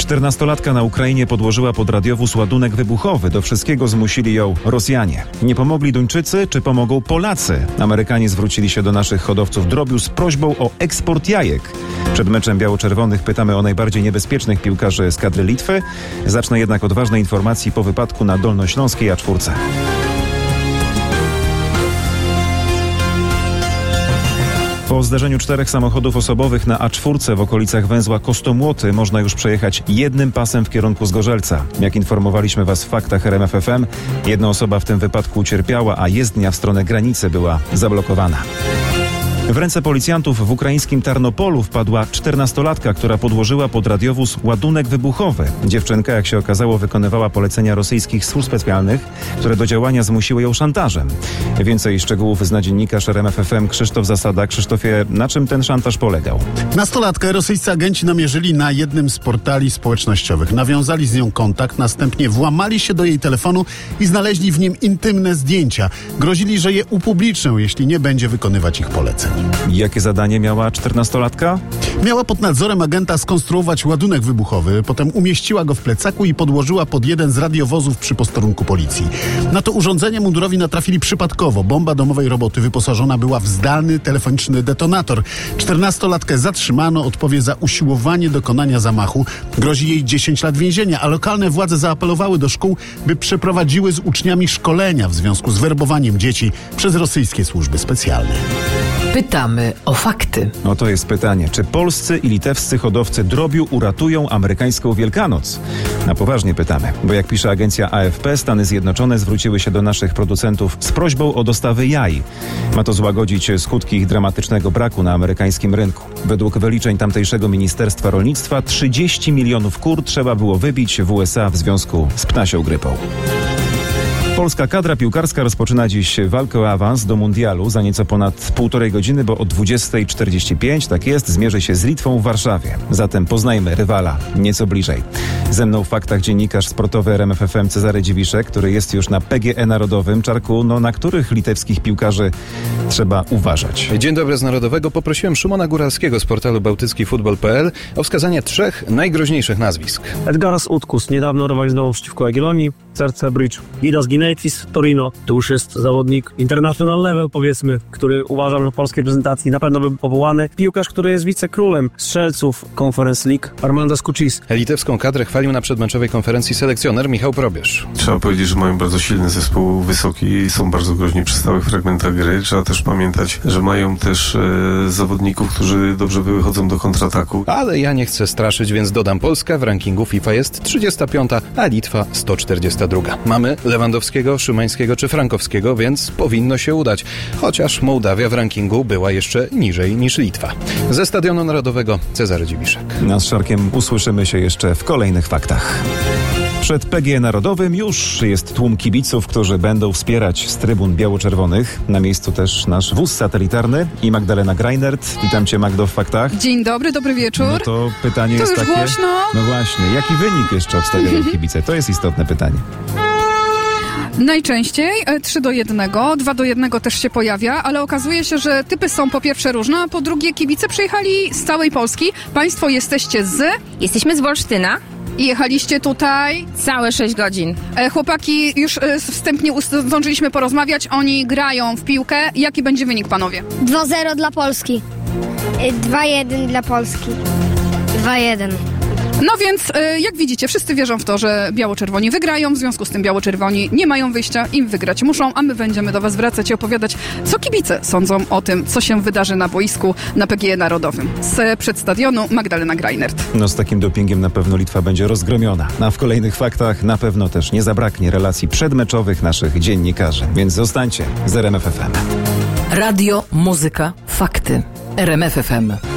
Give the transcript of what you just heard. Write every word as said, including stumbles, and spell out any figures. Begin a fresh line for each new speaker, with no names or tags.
Czternastolatka na Ukrainie podłożyła pod radiowóz ładunek wybuchowy. Do wszystkiego zmusili ją Rosjanie. Nie pomogli Duńczycy, czy pomogą Polacy? Amerykanie zwrócili się do naszych hodowców drobiu z prośbą o eksport jajek. Przed meczem biało-czerwonych pytamy o najbardziej niebezpiecznych piłkarzy z kadry Litwy. Zacznę jednak od ważnej informacji po wypadku na dolnośląskiej A cztery. Po zdarzeniu czterech samochodów osobowych na A cztery w okolicach węzła Kostomłoty można już przejechać jednym pasem w kierunku Zgorzelca. Jak informowaliśmy Was w faktach R M F F M, jedna osoba w tym wypadku ucierpiała, a jezdnia w stronę granicy była zablokowana. W ręce policjantów w ukraińskim Tarnopolu wpadła czternastolatka, która podłożyła pod radiowóz ładunek wybuchowy. Dziewczynka, jak się okazało, wykonywała polecenia rosyjskich służb specjalnych, które do działania zmusiły ją szantażem. Więcej szczegółów zna dziennikarz R M F F M Krzysztof Zasada. Krzysztofie, na czym ten szantaż polegał?
Nastolatkę rosyjscy agenci namierzyli na jednym z portali społecznościowych. Nawiązali z nią kontakt, następnie włamali się do jej telefonu i znaleźli w nim intymne zdjęcia. Grozili, że je upublicznią, jeśli nie będzie wykonywać ich poleceń.
Jakie zadanie miała czternastolatka?
Miała pod nadzorem agenta skonstruować ładunek wybuchowy, potem umieściła go w plecaku i podłożyła pod jeden z radiowozów przy posterunku policji. Na to urządzenie mundurowi natrafili przypadkowo. Bomba domowej roboty wyposażona była w zdalny telefoniczny detonator. Czternastolatkę zatrzymano, odpowie za usiłowanie dokonania zamachu. Grozi jej dziesięć lat więzienia, a lokalne władze zaapelowały do szkół, by przeprowadziły z uczniami szkolenia w związku z werbowaniem dzieci przez rosyjskie służby specjalne.
Pytamy o fakty.
No to jest pytanie, czy polscy i litewscy hodowcy drobiu uratują amerykańską Wielkanoc? Na poważnie pytamy, bo jak pisze agencja A F P, Stany Zjednoczone zwróciły się do naszych producentów z prośbą o dostawy jaj. Ma to złagodzić skutki ich dramatycznego braku na amerykańskim rynku. Według wyliczeń tamtejszego Ministerstwa Rolnictwa trzydzieści milionów kur trzeba było wybić w U S A w związku z ptasią grypą. Polska kadra piłkarska rozpoczyna dziś walkę o awans do mundialu za nieco ponad półtorej godziny, bo o dwudziesta czterdzieści pięć, tak jest, zmierzy się z Litwą w Warszawie. Zatem poznajmy rywala nieco bliżej. Ze mną w faktach dziennikarz sportowy R M F F M Cezary Dziwiszek, który jest już na P G E Narodowym. Czarku, no na których litewskich piłkarzy trzeba uważać?
Dzień dobry z Narodowego. Poprosiłem Szymona Góralskiego z portalu bałtycki futbol kropka p l o wskazanie trzech najgroźniejszych nazwisk.
Edgaras Utkus niedawno rywalizował przeciwko Jagiellonii, C R C Bridge, Gidas Gineitis, Torino. To już jest zawodnik international level, powiedzmy, który uważam, że w polskiej reprezentacji na pewno był powołany. Piłkarz, który jest wicekrólem strzelców Conference League, Armandas Kuchis.
Litewską kadrę chwalił na przedmeczowej konferencji selekcjoner Michał Probierz.
Trzeba powiedzieć, że mają bardzo silny zespół, wysoki i są bardzo groźni przy stałych fragmentach gry. Trzeba też pamiętać, że mają też e, zawodników, którzy dobrze wychodzą do kontrataku.
Ale ja nie chcę straszyć, więc dodam: Polska w rankingu FIFA jest trzydziesta piąta, a Litwa sto czterdziesta druga. Mamy Lewandowskiego, Szymańskiego czy Frankowskiego, więc powinno się udać. Chociaż Mołdawia w rankingu była jeszcze niżej niż Litwa. Ze Stadionu Narodowego Cezary Dziwiszek.
A z Szarkiem usłyszymy się jeszcze w kolejnych faktach. Przed P G E Narodowym już jest tłum kibiców, którzy będą wspierać z trybun biało-czerwonych. Na miejscu też nasz wóz satelitarny i Magdalena Greinert. Witam Cię, Magdo, w faktach.
Dzień dobry, dobry wieczór.
No to pytanie
to
jest
już
takie...
głośno.
No właśnie, jaki wynik jeszcze obstawiają kibice? To jest istotne pytanie.
Najczęściej trzy do jednego, dwa do jednego też się pojawia, ale okazuje się, że typy są po pierwsze różne, a po drugie kibice przyjechali z całej Polski. Państwo jesteście z...
Jesteśmy z Wolsztyna.
I jechaliście tutaj...
Całe sześć godzin.
E, chłopaki, już e, wstępnie ust- zdążyliśmy porozmawiać, oni grają w piłkę. Jaki będzie wynik, panowie?
dwa zero dla Polski. dwa jeden dla Polski. dwa jeden.
No więc, e, jak widzicie, wszyscy wierzą w to, że biało-czerwoni wygrają, w związku z tym biało-czerwoni nie mają wyjścia, im wygrać muszą, a my będziemy do was wracać i opowiadać, co kibice sądzą o tym, co się wydarzy na boisku na P G E Narodowym. Z przedstadionu Magdalena Greinert.
No z takim dopingiem na pewno Litwa będzie rozgromiona. A w kolejnych faktach na pewno też nie zabraknie relacji przedmeczowych naszych dziennikarzy. Więc zostańcie z R M F F M.
Radio, muzyka, fakty. R M F F M.